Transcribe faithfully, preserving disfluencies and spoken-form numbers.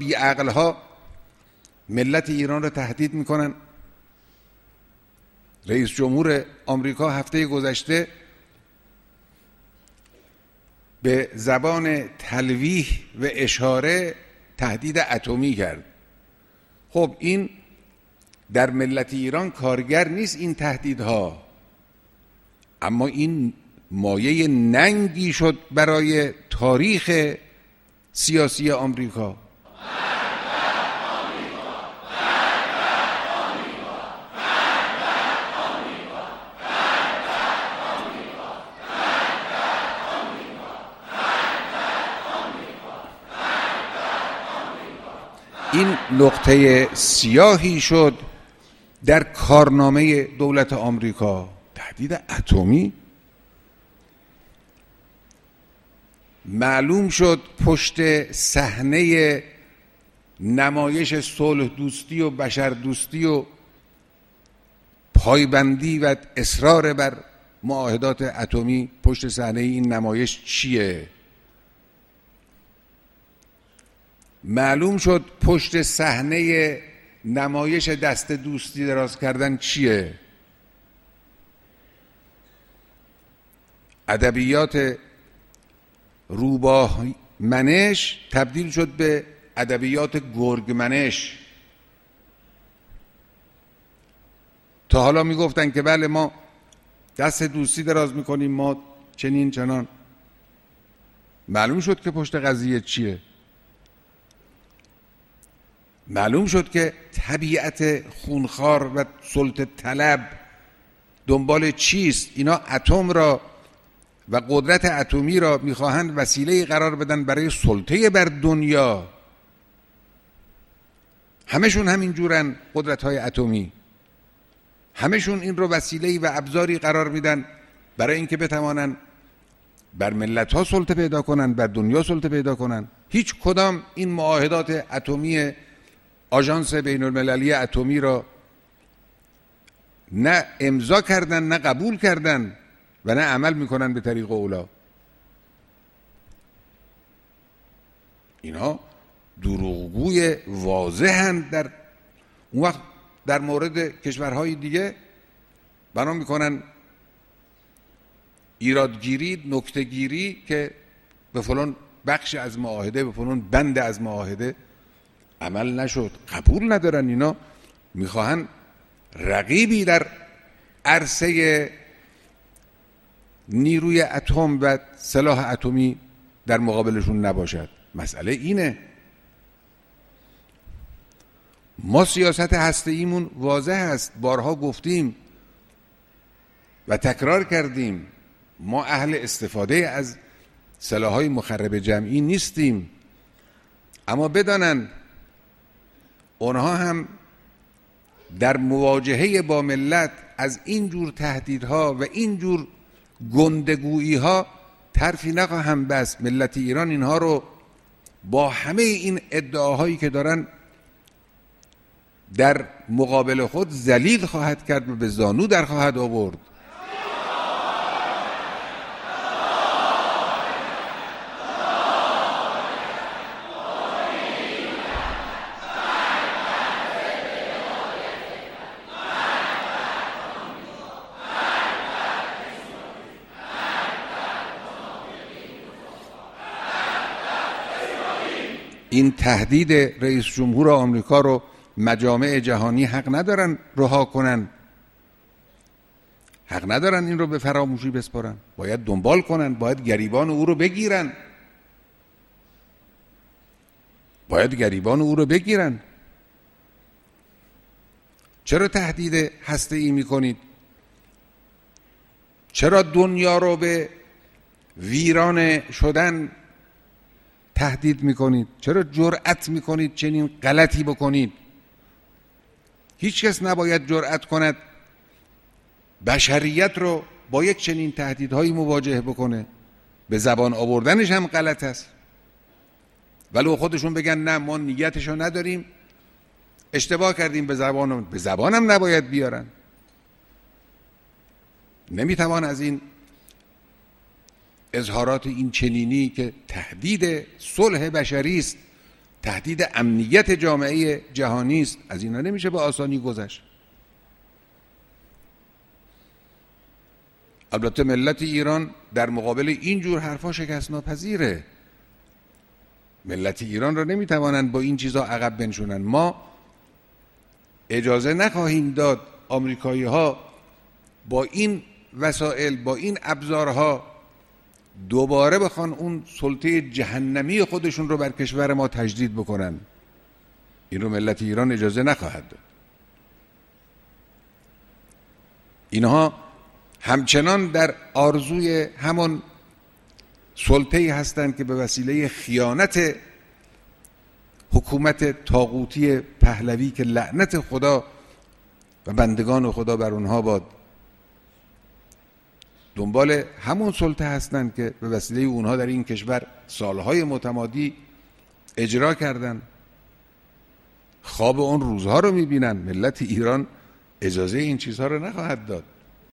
بیعقل‌ها ملت ایران رو تهدید میکنن. رئیس جمهور آمریکا هفته گذشته به زبان تلویح و اشاره تهدید اتمی کرد. خب این در ملت ایران کارگر نیست این تهدیدها، اما این مایه ننگی شد برای تاریخ سیاسی آمریکا. این نقطه سیاهی شد در کارنامه دولت آمریکا. تهدید اتمی. معلوم شد پشت صحنه نمایش صلح دوستی و بشر دوستی و پایبندی و اصرار بر معاهدات اتمی، پشت صحنه این نمایش چیه؟ معلوم شد پشت صحنه نمایش دست دوستی دراز کردن چیه؟ ادبیات روباه منش تبدیل شد به ادبیات گرگ منش. تا حالا میگفتن که بله ما دست دوستی دراز میکنیم، ما چنین چنان. معلوم شد که پشت قضیه چیه. معلوم شد که طبیعت خونخوار و سلطه طلب دنبال چیست. اینا اتم را و قدرت اتمی را میخواهند وسیله قرار بدن برای سلطه بر دنیا. همشون همین جورن. قدرت های اتمی همشون این رو وسیله و ابزاری قرار میدن برای اینکه بتوانن بر ملت ها سلطه پیدا کنن، بر دنیا سلطه پیدا کنن. هیچ کدام این معاهدات اتمی آژانس بین المللی اتمی را نه امضا کردن، نه قبول کردن و نه عمل میکنن به طریق اولا. اینا دروغگوی واضحند. در اون وقت در مورد کشورهای دیگه بنا میکنن ایرادگیری، نکتهگیری که به فلان بخش از معاهده، به فلان بند از معاهده عمل نشد، قبول ندارن. اینا میخواهن رقیبی در عرصه نیروی اتم و سلاح اتمی در مقابلشون نباشد. مسئله اینه. ما سیاست هسته‌ایمون واضح است. بارها گفتیم و تکرار کردیم. ما اهل استفاده از سلاح‌های مخرب جمعی نیستیم. اما بدانن اونها هم در مواجهه با ملت از این جور تهدیدها و این جور گندگویی ها طرفی نخواهم بست. ملت ایران اینها رو با همه این ادعاهایی که دارن در مقابل خود ذلیل خواهد کرد و به زانو در خواهد آورد. این تهدید رئیس جمهور آمریکا رو مجامع جهانی حق ندارن رها کنن، حق ندارن این رو به فراموشی بسپارن. باید دنبال کنن، باید گریبان او رو بگیرن، باید گریبان او رو بگیرن. چرا تهدید هسته‌ای میکنید؟ چرا دنیا رو به ویران شدن تهدید میکنید؟ چرا جرأت میکنید چنین غلطی بکنید؟ هیچ کس نباید جرأت کند بشریت رو با یک چنین تهدیدهایی مواجه بکنه. به زبان آوردنش هم غلط است. ولو خودشون بگن نه ما نیتشو نداریم، اشتباه کردیم به زبانم، به زبانم نباید بیارن. نمیتوان از این اظهارات این چنینی که تهدید صلح بشری است، تهدید امنیت جامعه جهانی است. از اینا نمیشه به آسانی گذشت. البته ملت ایران در مقابل این جور حرفا شکست ناپذیره. ملت ایران را نمیتوانند با این چیزا عقب بنشونن. ما اجازه نخواهیم داد آمریکایی ها با این وسایل، با این ابزارها دوباره بخوان اون سلطه جهنمی خودشون رو بر کشور ما تجدید بکنن. این رو ملت ایران اجازه نخواهد داد. اینها همچنان در آرزوی همون سلطه‌ای هستند که به وسیله خیانت حکومت طاغوتی پهلوی که لعنت خدا و بندگان خدا بر اونها باد، دنبال همون سلطه هستند که به وسیله اونها در این کشور سالهای متمادی اجرا کردن. خواب اون روزها رو میبینن. ملت ایران اجازه این چیزها رو نخواهد داد.